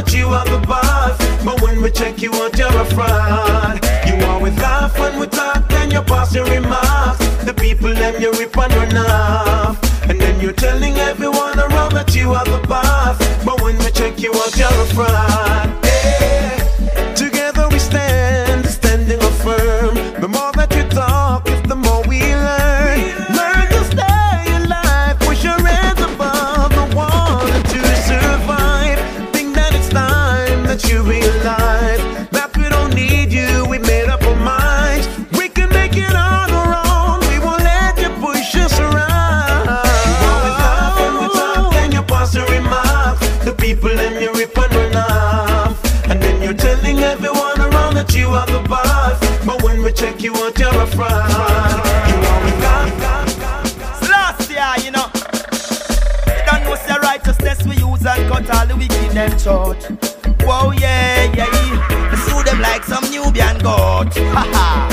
that you are the boss, but when we check you out, you're a fraud. You always laugh when we talk, then you pass your remarks. The people them you rip and run off, and then you're telling everyone around that you are the boss, but when we check you out, you're a fraud. Yeah. Together we stand, standing firm. The more that you talk, it's the more we learn. Learn to stay alive, push your hands above the wall to survive. Think that it's time that you realize that we don't need you, we made up our minds. We can make it on our own, we won't let you push us around. You always laugh when we talk, then you pass the remarks. The people them you rip and run off, and then you're telling everyone around that you are the boss, but when we check you out, you're a fraud. You always laugh. Last year, you know, you don't know the righteousness we use and cut all the wicked them short. Whoa, yeah, yeah, we sue them like some Nubian goat. Haha.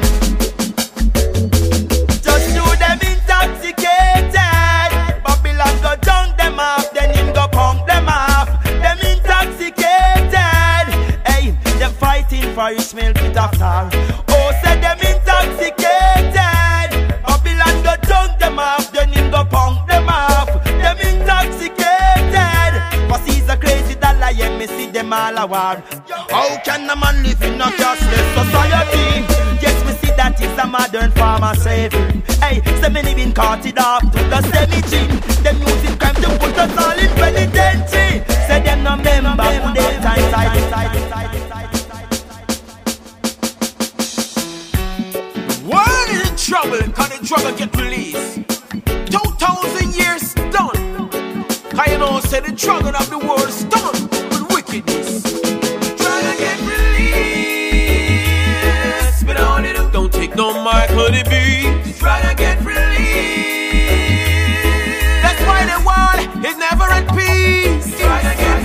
Just sue them intoxicated. Babylon go dunk them off, then him go punk them off. Them intoxicated. Hey, them fighting for Ishmael pit after all. Oh, say them intoxicated. Babylon go dunk them off, then him go punk them off. Them intoxicated. Cause he's a crazy dollar, yeah, me see them all a war. How can a man live in a cashless society? Yes, we see that it's a modern form of slavery. Hey, so many been carted off to the cemetery. Them using crime to put us all in penitentiary. Say them no member who they side. World is in trouble, cause the drug get released. 2,000 years done. Cause you know, say the drug of the world is done with wickedness. Drug get released, but all they do, don't take no mark for the beat. Drug get released. That's why the world is never at peace. Drug get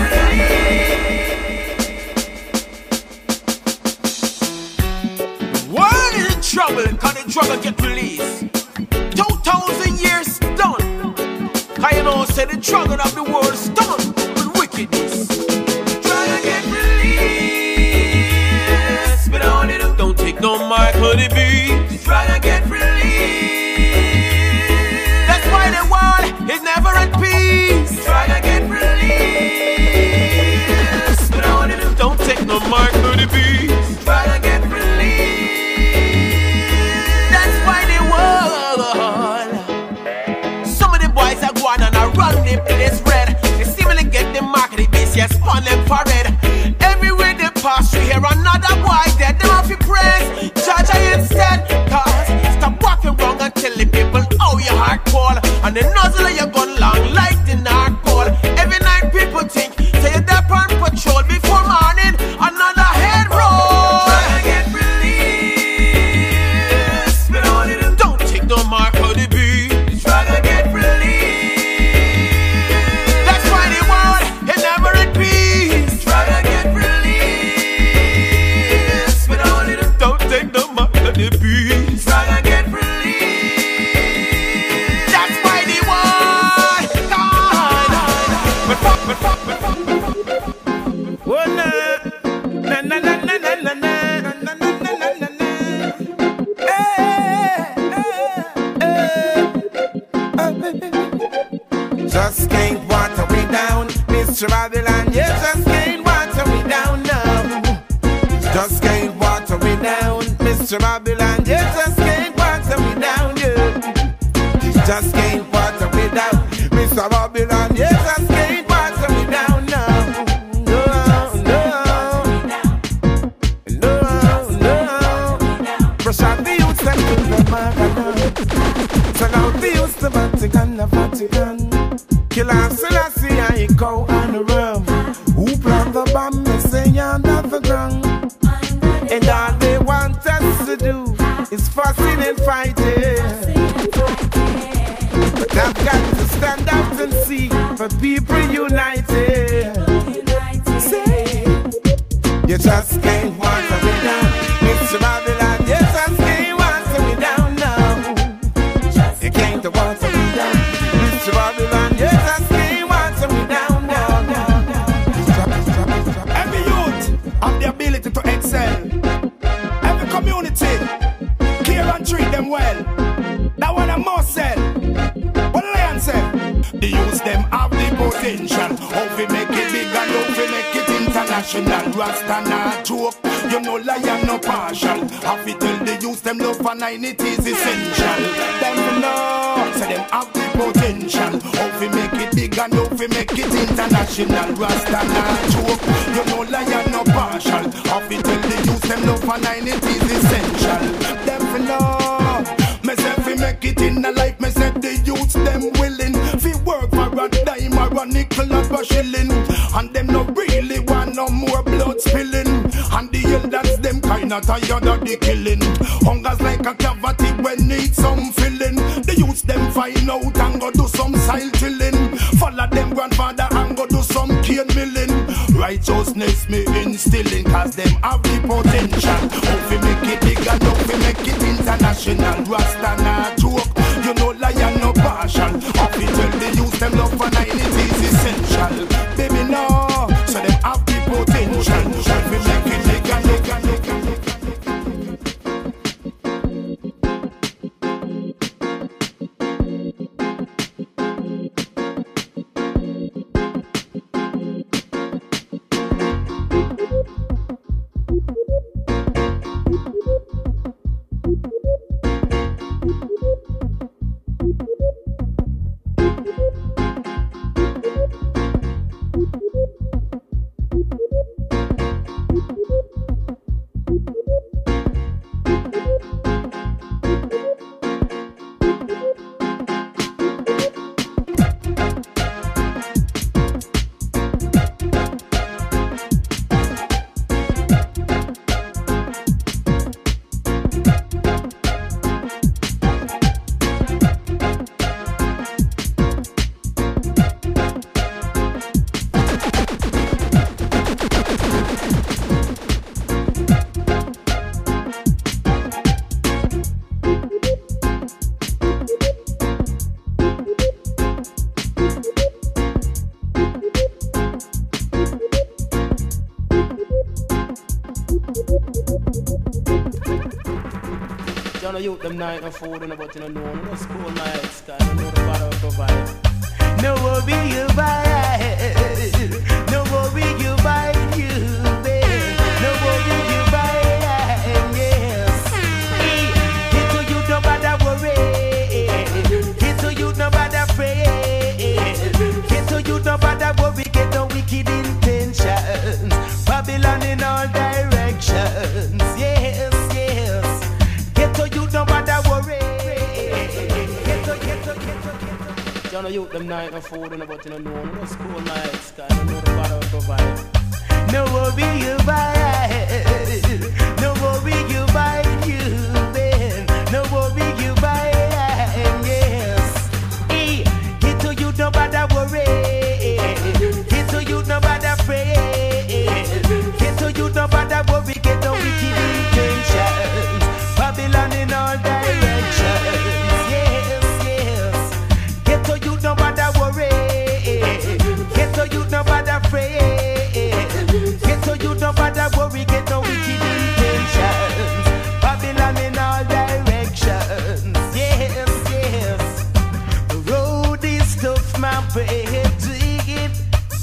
released. World is in trouble, cause the drug get released. 2,000 years done. Cause you know, say the drug of the world is done with wickedness. Drug get released, but all they do, don't take no mark for the beat. Drug get released. That's why the world is never at peace. Drug get released, but all they do, don't take no mark for the beat. Drug get released. That's why the world. Some of the boys are going and I run the place red. They seemingly get the market, the BCS on them for red. Everywhere they pass, you hear another boy dead. They have to praise Jaja instead. Cause stop walking wrong and tell the people how your heart cold. And the nozzle of your gun long like the North Pole. Every night people think, say you're there on patrol before morning. Another head roll. Try to get released, but all of them don't take no mark for the beat. Try to get released. That's why the world is never at peace. Try to get released, but all of them don't take no mark for the beat. Try to get released. That's why the world gone. Oh, na na na na na na na. Just can't water me down, Mr. Babylon. You just can't water me down now. Just can't water me down, Mr. Babylon. You just can't water me down, yeah. You just can't water me down, Mr. Babylon. You just can't water me down now. No, no, no, no. Brush out the youths and put them out now. Turn out the youths, the Vatican, the Vatican. Kill off Selassie and he go on the rum. Who plant the bomb, they say under the ground. And all they want us to do is fussing and fighting. But I've got to stand up and see for people united. Say, you just can't water me down, Mr. Babylon. You just can't water me down now. You can't water me down, Mr. Babylon. You just can't water me down now. potential. How we make it big and how we make it international. Rasta not joke, you know lion no partial. Have to tell the youth them love for 9 it is essential. Them know, so them have the potential. How we make it big and how we make it international. Rasta not joke, you know lion no partial. Have to tell the youth them love for 9 it is essential. Them know, me say fi make it in a life. Me say the youths them willing fi work for a dime or a nickel or a shilling, and them no really want no more blood spilling. And the elders them kinda tired of the killing. Hunger's like a cavity when need some filling. The youths them find out and go do some side tilling. Follow them grandfather and go do some cane milling. Righteousness me instilling, cause them have the potential. How we make it big and how we make it international. Rasta not joke, you know lion no partial. How we tell the youth them love for 9 it is essential. Baby no, so them have the potential. How we make it big and big and big and big. Youth them night no food and about you know no school nights, cause you know the father will provide. No worry you buy, no worry you buy you, babe. No worry you buy, yes. Get to you no bother worry, get to you no bother pray, get to you no bother worry, get no wicked intentions. Babylon in all directions, yes. So you don't bother worry. You know youth them night no food and about you know no school nights, cause you know the father will provide. No worry you buy, no worry you buy you, man. No worry you buy, yes. Get to you don't bother worry. Get to you don't bother pray. Get to you don't bother worry. Get no wicked intentions. Babylon in all directions, yes. Get to you no bother worry. Get to you no bother pray. Get to you no bother worry. Get no wicked intentions. Babylon in all directions, yes. The road is tough, my baby, dig it.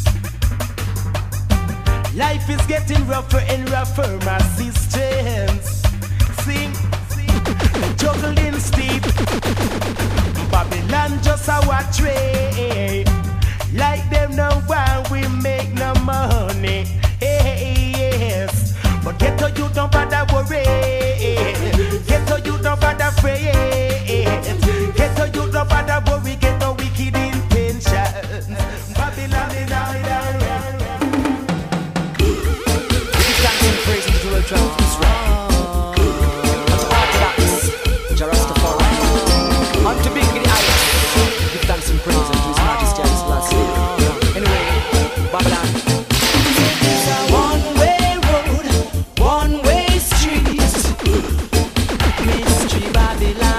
Life is getting rougher and rougher, my sisters. Sing. Juggling steep, Babylon just a watch way. Like them now why we make no money. Hey, yes. But get to you don't bother worry. Get to you don't bother pray. Get to you don't bother worry. Get no wicked intentions. Babylon in our Give thanks and praise to the children of Israel. Unto big the highest, give thanks and praise unto His Majesty and His last name. Anyway, Babylon. One-way road, one-way street, mystery Babylon.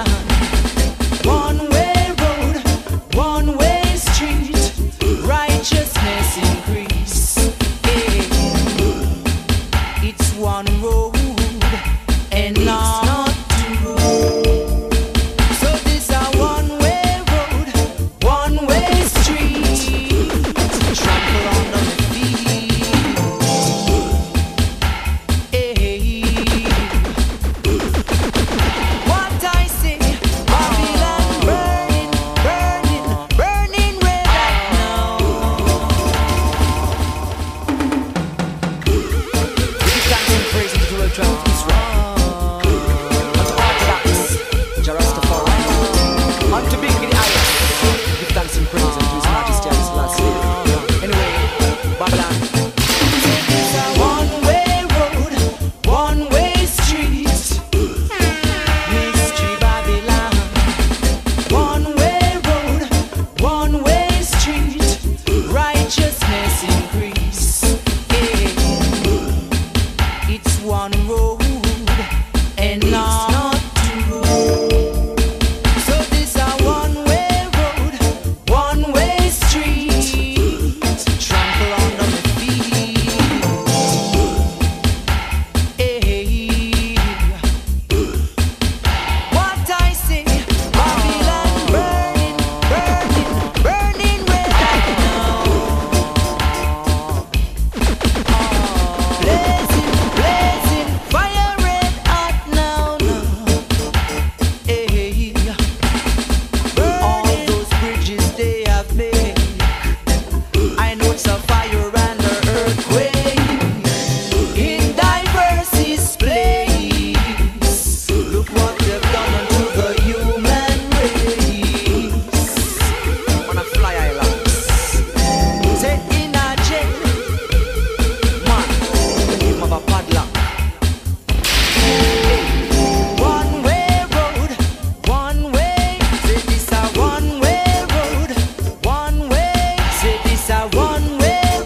a fire and an earthquake in diverse place. Look what they've done unto the human race. On a fly island. Say in a jail, man, give him a padlock. One way road, one way. Say this a one way road, one way. Say this a one way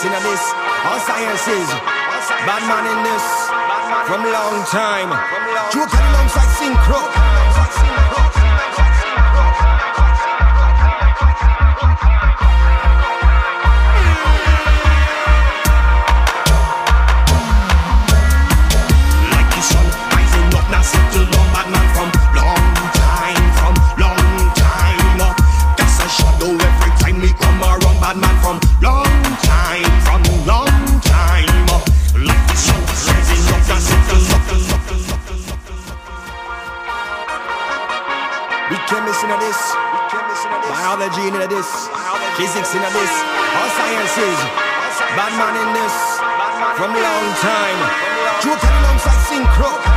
missing of this. All sciences. Bad man in this. From long time. Joke alongside Synchro. Biology in this, physics in this, all sciences. Bad man in this, from long time. Joke alongside Synchro.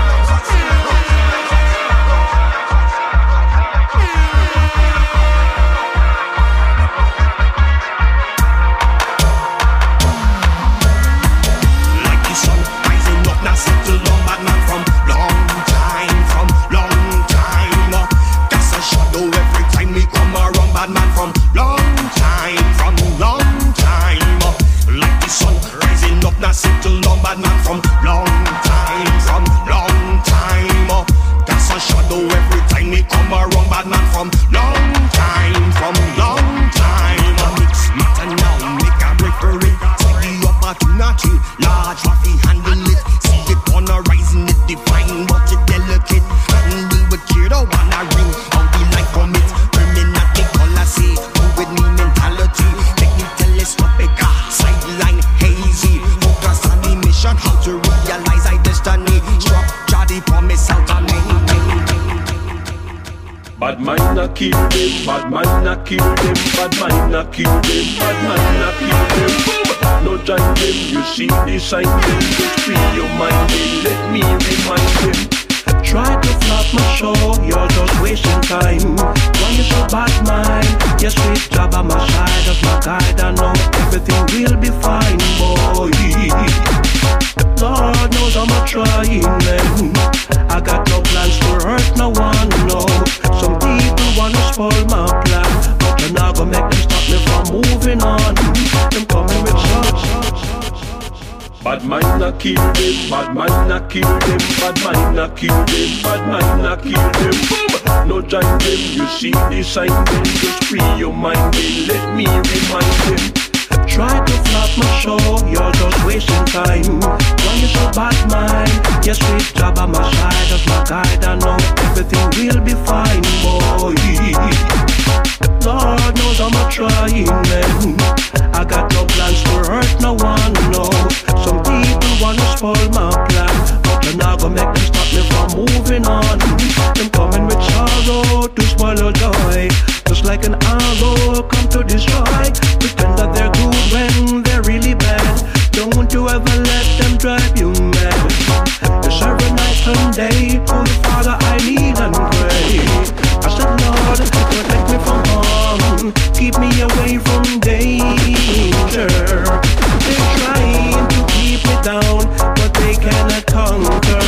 Bad mind not kill them, bad mind not kill them, bad mind not kill them, bad mind not kill them. No join them, you see the sign them. Just free your mind, then let me remind them. Try to flop my show, you're just wasting time. Why you so bad mind? Yes, sweet job on my side of my guide. I know everything will be fine, boy. Lord knows I'm trying, man. I got no plans to hurt no one, no. Some people wanna spoil my plan, but you're not gonna make them stop me from moving on. Them coming with shots. Bad mind not kill them, bad mind not kill them, bad mind not kill them, bad mind not kill them. No join them, you see the sign them. Just free your mind, then let me remind them. Try to flop my show, you're just wasting time. Why you so bad mind? Yes, sweet job on my side of my guide. I know everything will be fine, boy. Lord knows I'm trying, man. I got no plans to hurt no one, no. Some people wanna spoil my plan, but you're not gonna make them stop me from moving on. Them coming with sorrow to spoil your joy, just like an arrow come to destroy. Pretend that they're good when they're really bad. Don't you ever let them drive you mad. You serve a night and day to the Father I need and pray. I said, Lord, protect me from harm, keep me away from danger. They're trying to keep me down, but they cannot conquer.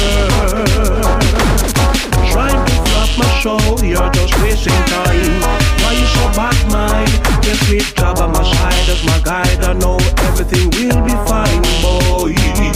Trying to flop my show, you're just wasting time. Why you so bad mind? Yes, sweet job on my side of my guide. I know everything will be fine, boy.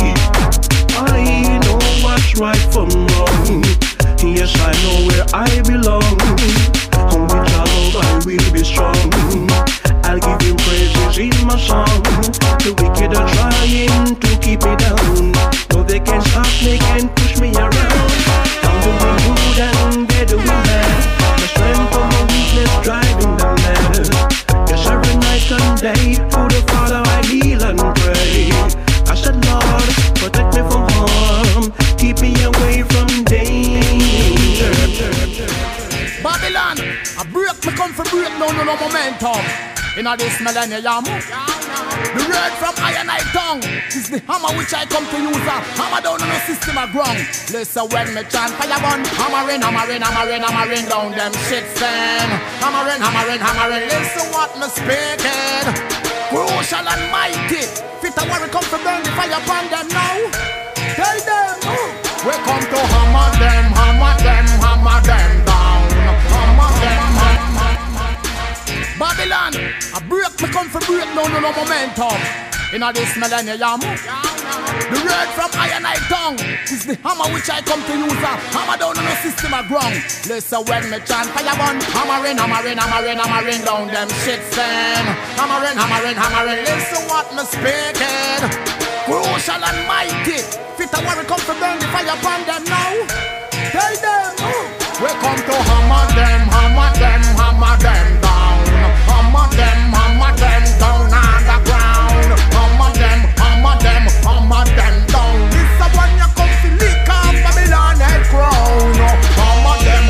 I know what's right from wrong. Yes, I know where I belong. On which I know I will be strong. I'll give him praises in my song. The wicked are trying to keep me down. No, they can't stop me, can't push me around. I'm doing good and they're doing bad. My strength or my weakness driving them mad. Yes, every night and day to the Father I kneel and pray. I said, Lord, protect me from harm, keep me away from danger. Babylon, I break, me come for break, no momentum. In this millennium, the word from I and I tongue is the hammer which I come to use. Hammer down on the system of ground. Listen when me chant fire gun, hammering, hammering, hammering, hammering down them shit fan. Hammering, hammering, hammering. Listen what me speaking. Crucial and mighty. Fit a warrior come to burn the fire upon them now. Tell them, we come to hammer them, hammer them, hammer them down. Hammer them, hammer. Babylon, I break, me come for break, no momentum. in this millennium. The word from I and I tongue is the hammer which I come to use. Hammer down on the system of ground. Listen when me chant fire burn. Hammering, hammering, hammering, hammering down them shit then. Hammering, hammering, hammering. Listen what me speaking. Crucial and mighty. Fit a warrior come to burn the fire upon them now. Tell them we come to hammer them, hammer them, hammer them down. Hammer them down on the ground. Hammer them down. This is when you come to lick up Babylon head crown. Hammer them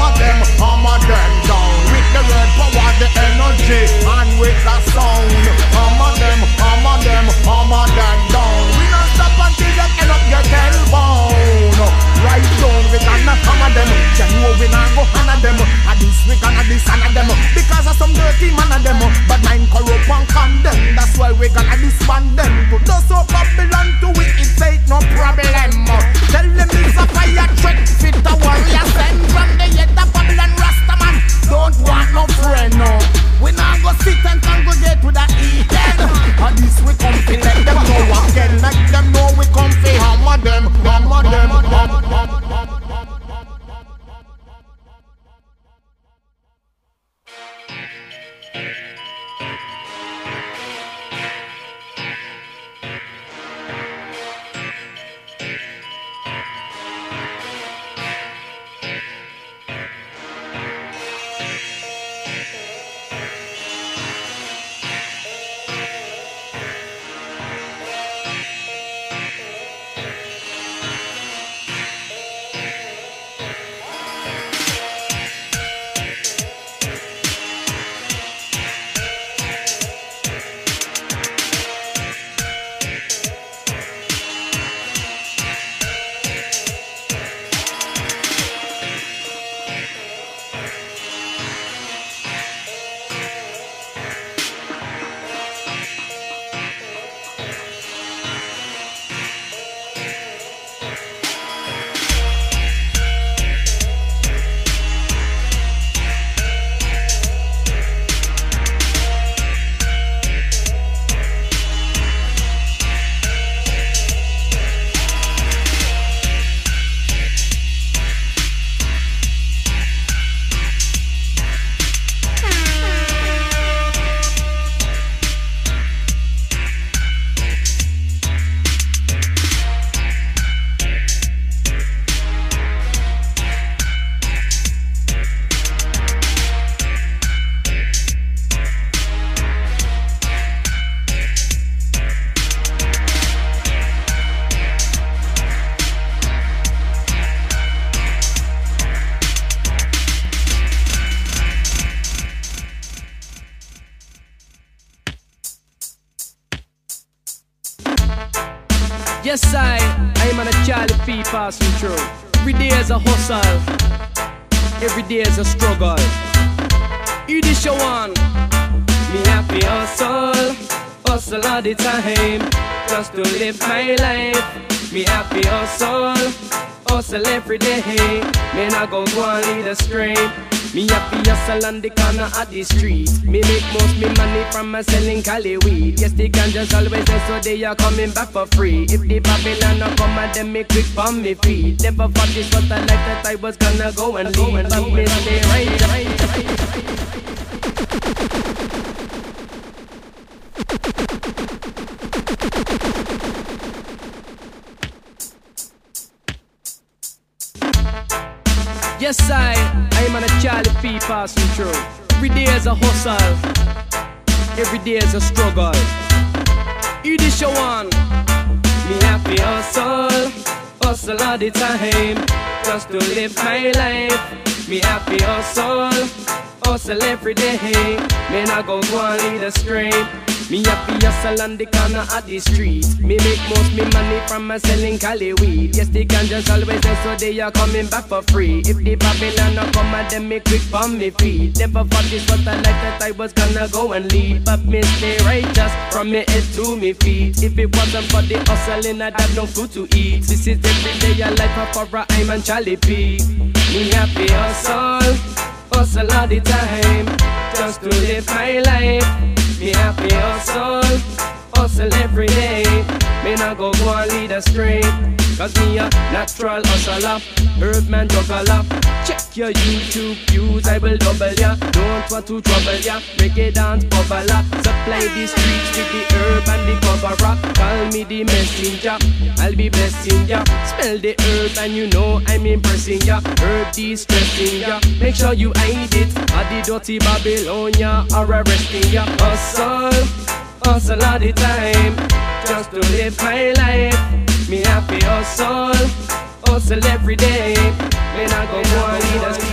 down. With the red power, the energy, and with the sound. Hammer them down. We don't stop until they end up get hellbound. Right down, we gonna hammer them. You know we not go hammer them. And this we gonna dishonor them. Because of some dirty man of them. But mind corrupt and condemn. That's why we gonna disband them. To those who Babylon to it ain't no problem. Tell them it's a fire trick. Fit a warrior send from the head of Babylon Rastaman. Don't want no friend, no. We not go sit and congregate with a Eden. And this we come to let them know again. Let them know we come to hammer them. Yes, I'm on a Charlie P passing through. Every day is a hustle, every day is a struggle. You this your one. Me happy hustle all the time, just to live my life. Me happy hustle every day. Me not go and lead astray. Me happy hustle on the corner of the street. Me make most me money from selling Cali weed. Yes, the ganjas always say so they are coming back for free. If the Babylon no come and them me quick on me feet. Never thought this was the life that I was gonna go and lead. But me stay right. Yes, I'm on a Charlie P passing through. Every day is a hustle, every day is a struggle. You this your one. Me happy hustle all the time, just to live my life. Me happy hustle every day. Me not go and lead astray. Me happy hustle on the corner of the street. Me make most me money from selling Cali weed. Yes, the ganjas always say so they are coming back for free. If the Babylon no come and them me quick on me feet. Never thought this was the life that I was gonna go and lead. But me stay righteous from me head to me feet. If it wasn't for the hustling, I'd have no food to eat. This is every day a life for a I'm and Charlie P. Me happy hustle all the time, just to live my life. Me happy hustle hustle every day. Me not go and lead astray. Cause me a natural hustler, herb man juggler. Check your YouTube views, I will double ya. Don't want to trouble ya, reggae dance bubbler. Supply the streets with the herb and the cover up. Call me the messenger, I'll be blessing ya. Smell the herb and you know I'm impressing ya. Herb de-stressing ya, make sure you hide it. Or the dirty Babylonia or arresting ya. Hustle, hustle all the time, just to live my life. Me happy hustle, hustle every day. Me not go and lead us.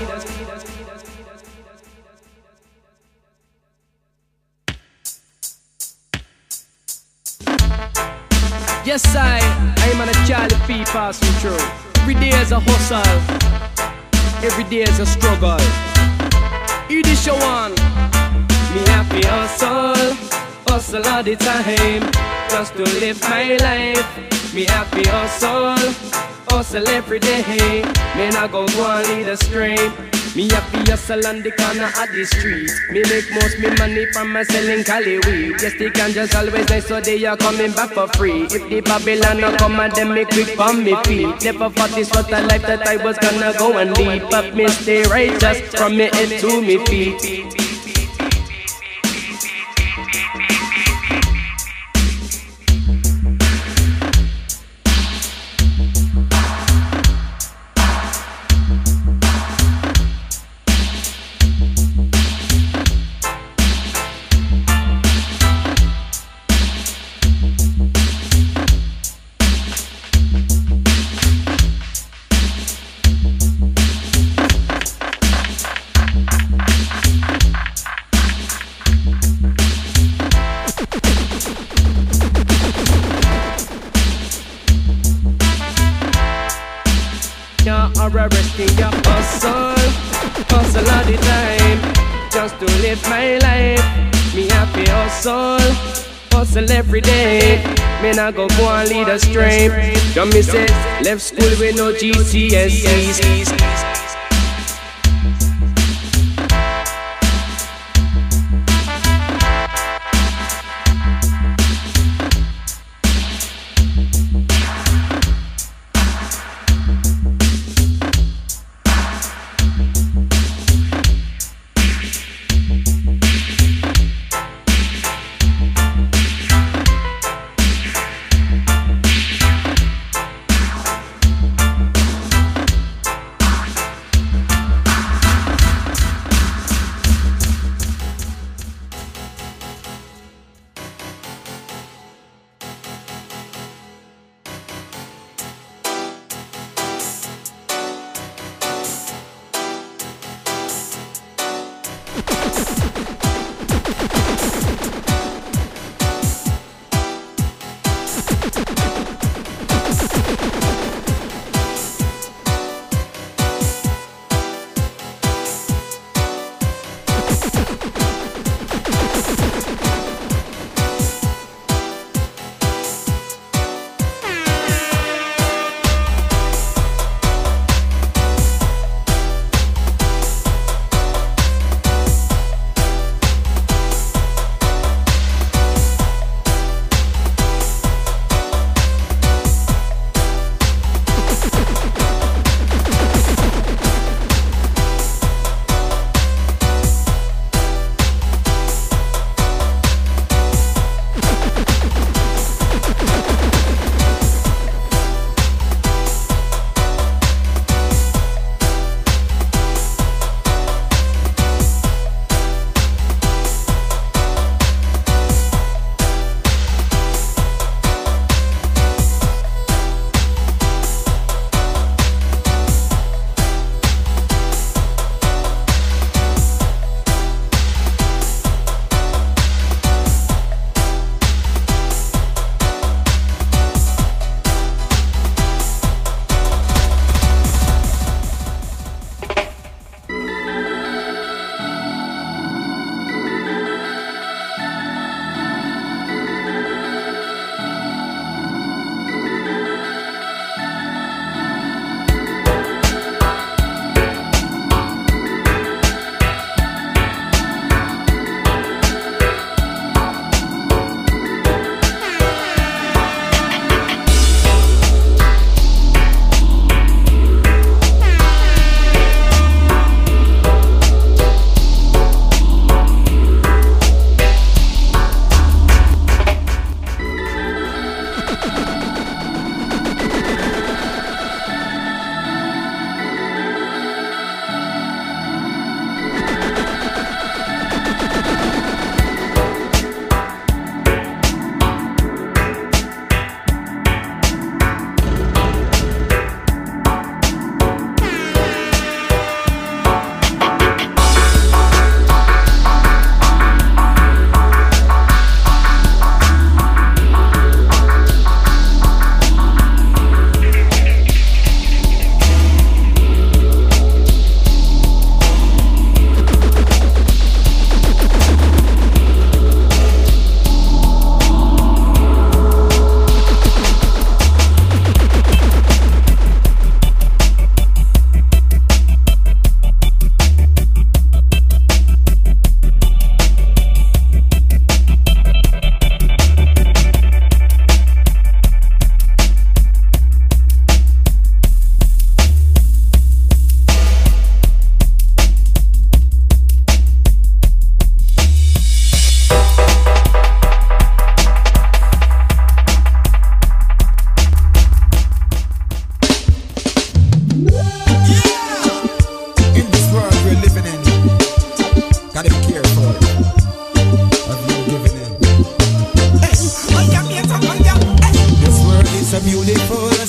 Yes, I'm on a Charlie P passing through. Every day is a hustle, every day is a struggle. You the show on. Me happy hustle, hustle all the time, just to live my life. Me happy hustle, hustle every day. Me not go and lead astray. Me happy hustle on the corner of the street. Me make most me money from my selling Cali weed. Yes, the ganja's always nice, so they are coming back for free. If the Babylon no come and them me quick on me feet. Never thought this was the life that I was gonna go and lead, but me stay righteous from me head to me feet. Arresting your hustle, hustle all the time, just to live my life. Me happy hustle, hustle every day. Me not go and lead astray. Come me say, left school with no GCSEs.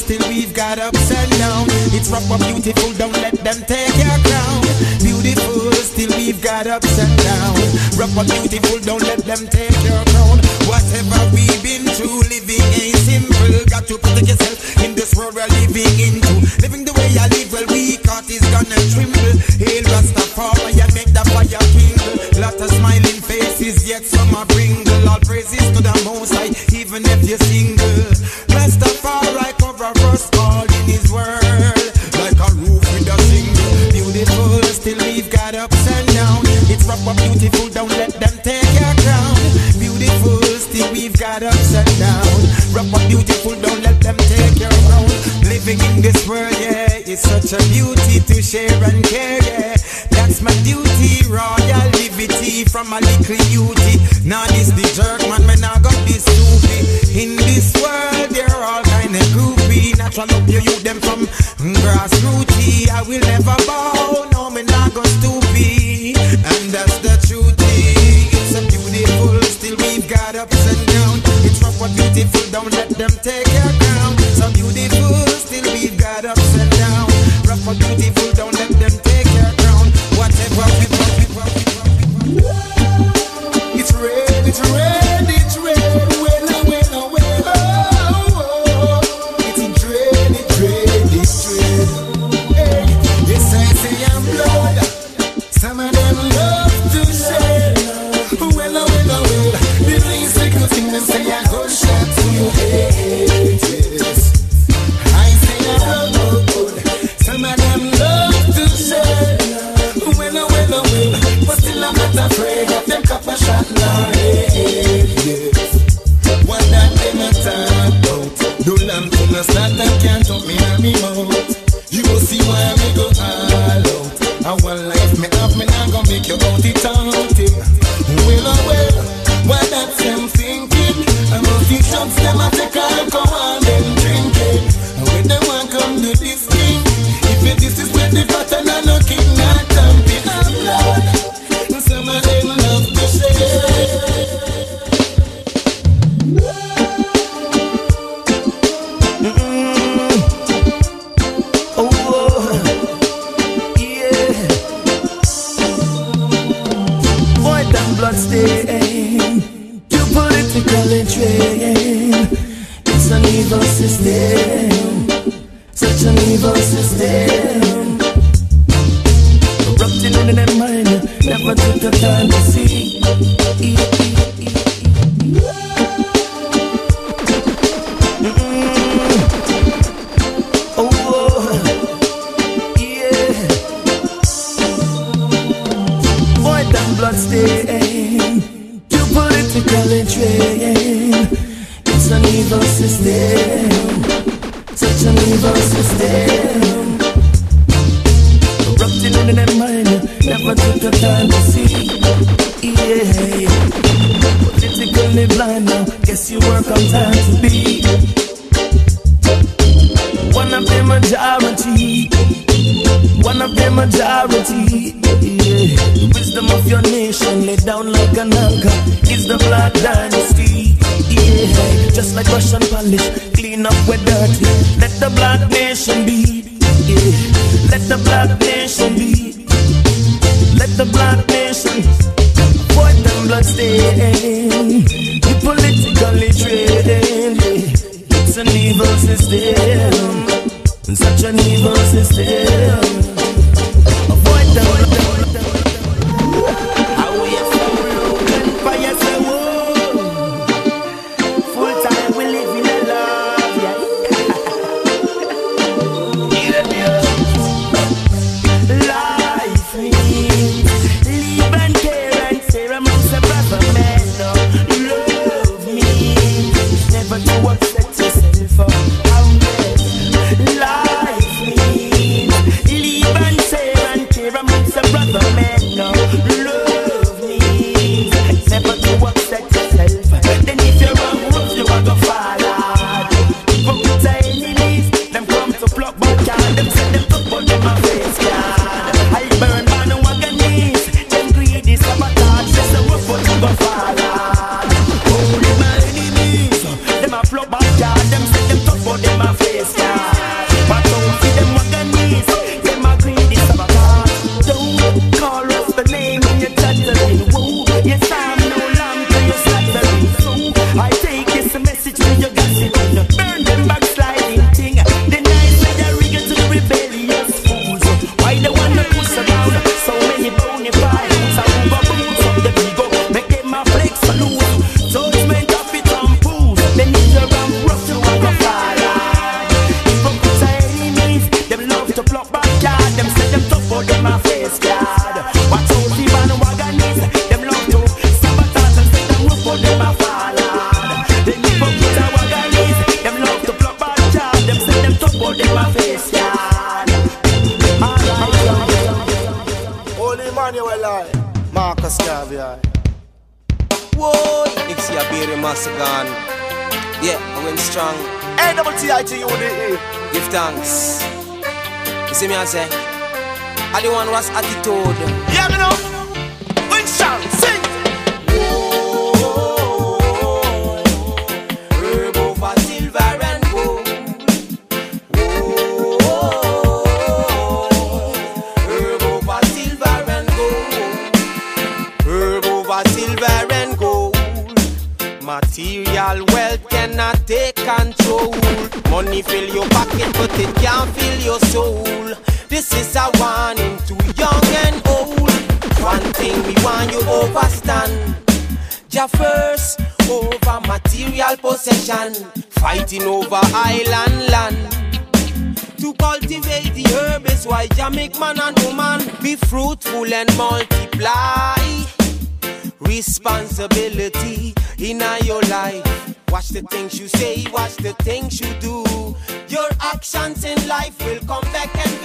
still we've got ups and downs. It's proper beautiful, don't let them take your crown. Beautiful, still we've got ups and downs. Proper beautiful, don't let them take your crown. Whatever we've been through, living ain't simple. Got to protect yourself in this world we're living into. Living the way I live, well, weak heart is gonna tremble. Hail Rastafari and make the fire kindle. Lot of smiling faces, yet some are bringle. All praises to the Most High, even if you're single. Rastafari cover us all in His world, like a roof with a shingle. Beautiful, still we've got ups and downs. It's proper beautiful, don't let them take your crown. Beautiful, still we've got ups and downs. Proper beautiful, don't let them take your crown. Living in this world, yeah, it's such a beauty to share and care, yeah. That's my duty, royal liberty from a little beauty. Now this the jerk man, when I got this stupid. In this world, they're all kind of groupie. Natural up you them from grassrooty. I will never bow, no me not go stupid. And that's the truth. It's a beautiful, still we've got ups and downs. It's proper beautiful, don't let them take your crown. So beautiful, still we've got ups and downs. Proper beautiful, don't let them take your crown. Whatever we it's red, it's red, it's red. Well, it's red, it's red, it's red. Hey, yes, I say I'm blood. Some of them love to shed. Well, the least they could think them say I go shot to your head. Yes, I say I'm blood. Some of them love to shed. Well, but still I'm not afraid of them copper shot now. Yes, what that them a talk about? Do lamb to no start and can't talk me on me mouth. You go see why me go all out. I want life me have me not gonna make you out it out. Well, why that them thinking? I'm out the shots them a take alcohol and then drink it. And when they want come do this thing, if this is where the pattern and no king not jumping I'm blood. Some of them love to share. Bloodstain, you politically trained. It's an evil system, such an evil system. Corrupting in their mind, never took the time to see. Bloodstain, you politically trained. It's an evil system, such an evil system. Corrupting in their mind, never took the time to see. Yeah, politically blind now, guess you work on time to be one of the majority. One of the majority, yeah. The wisdom of your nation laid down like an anchor is the Black Dynasty, yeah. Just like Russian polish, clean up where dirty. Let the Black nation be, yeah. Let the Black nation be. Let the Black nation avoid them bloodstain. You politically trained, yeah. It's an evil system, such an evil system. Avoid them. How we have fire say whoa. Full time we live in a love, yeah. Life means live and care and share amongst the brother men. Love means never to upset yourself. Life means Christian. Holy Emmanuel, Marcus Garvey. Whoa, Nixie a beer Masagan. Yeah, I went strong. AWTITUDE. Give thanks. You see me I say, I the one was attitude. Yeah, me know. Win strong, sing. Herb over silver and gold. Herb over silver and gold. Herb over silver and gold. Material wealth cannot take control. Money fill your pocket, but it can't fill your soul. This is a warning to young and old. One thing we want you overstand. Jah first over material possession. Fighting over island land. To cultivate the herb is why Jah make man and woman be fruitful and multiply. Responsibility in your life. Watch the things you say, watch the things you do. Your actions in life will come back and